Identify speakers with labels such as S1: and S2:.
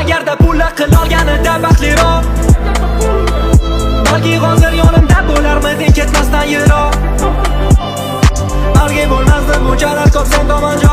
S1: agarda pullar qil olganida baxtliroq. Balki hozir yonimda bo'larmiding ketmasdan yiroq. Balki bo'lmasdi bunchalar ko'p sen tomon